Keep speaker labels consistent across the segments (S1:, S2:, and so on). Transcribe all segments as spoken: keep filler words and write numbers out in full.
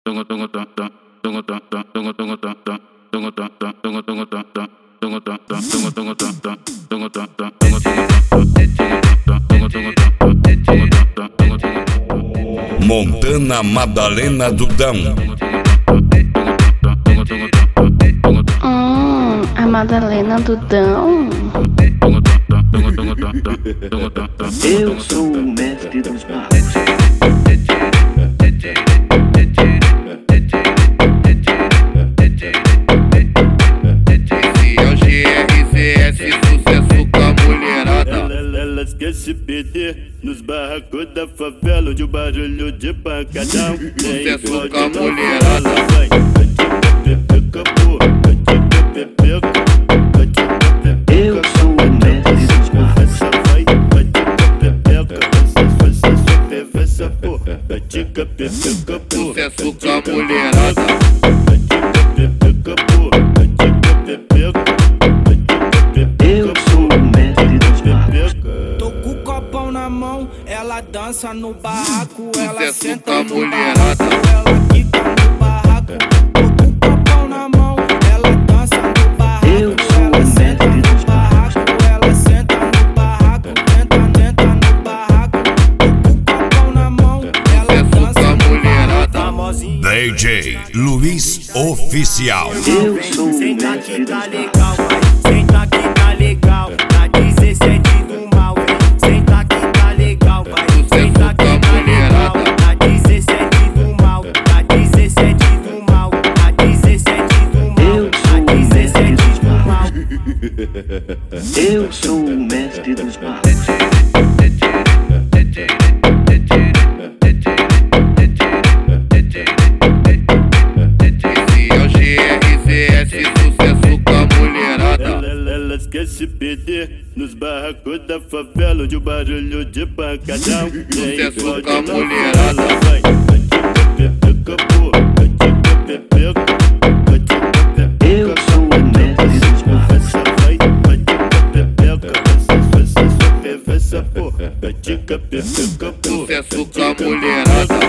S1: Montana Madalena Dudão.
S2: Hum, a Madalena Dudão.
S3: Eu sou o mestre dos magos.
S4: Esse é o G R C S, sucesso com a mulherada.
S5: Elas querem se perder nos barracos da favela, onde o barulho de pancadão tem
S4: sucesso com a mulherada.
S3: Eu sou o mestre dos magos.
S4: Sucesso com a mulherada.
S3: Eu sou o mestre dos magos.
S6: Tô com o copão na mão, ela dança no barraco, ela
S4: Sucesso
S6: senta
S4: com a
S6: no
S4: mulherada.
S6: barraco, ela quica no barraco. Tô com o copão na mão, ela dança no barraco,
S3: Eu sou
S6: ela
S3: o
S6: senta
S3: mestre
S6: no
S3: dos
S6: barraco, ela senta no barraco, tenta, tenta no barraco. Tô com o copão na mão, ela
S4: Sucesso com
S6: dança
S4: a
S6: no
S4: mulherada.
S6: famosinho.
S1: D J Luiz Oficial.
S3: Eu sou o
S6: Senta
S3: mestre
S6: que
S3: dos
S6: tá
S3: magos.
S6: legal, vai. Senta que tá legal, na dezessete do mal, hein. Senta que tá legal, vai. Senta que tá legal, na dezessete do mal, na dezessete do mal, na dezessete do mal, na dezessete do mal.
S3: Eu sou o mestre dos magos.
S4: Esse é o G R C S, sucesso com a mulherada.
S5: Elas querem se perder nos barracos da favela, onde o barulho de pancadão tem
S4: Sucesso com a mulherada.
S3: Eu sou o mestre dos magos.
S4: Sucesso com a mulherada.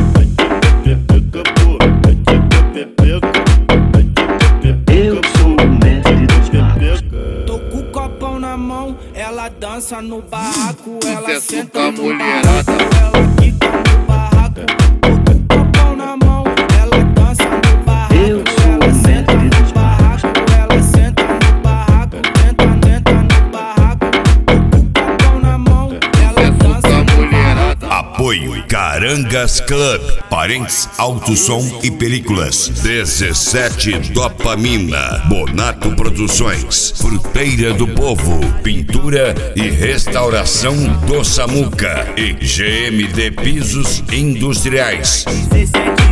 S3: Eu sou o mestre dos magos.
S6: Tô com o copão na mão, ela dança no barraco, ela
S4: Sucesso
S6: senta
S4: com a
S6: no
S4: mulherada.
S6: barraco, ela quica no barraco. Tô com o copão na mão, ela dança no barraco,
S3: Eu sou
S6: ela
S3: o
S6: senta
S3: mestre
S6: no
S3: dos
S6: barraco, ela senta no barraco, tenta, tenta no barraco. Tô com o copão na mão, ela
S4: Sucesso com
S6: dança
S4: a
S6: no
S4: mulherada.
S1: Apoio Carangas Club, Parentes Alto Som e Películas, dezessete Dopamina, Bonato Produções, Fruteira do Povo, Pintura e Restauração do Samuca e G M D Pisos Industriais.
S6: dezessete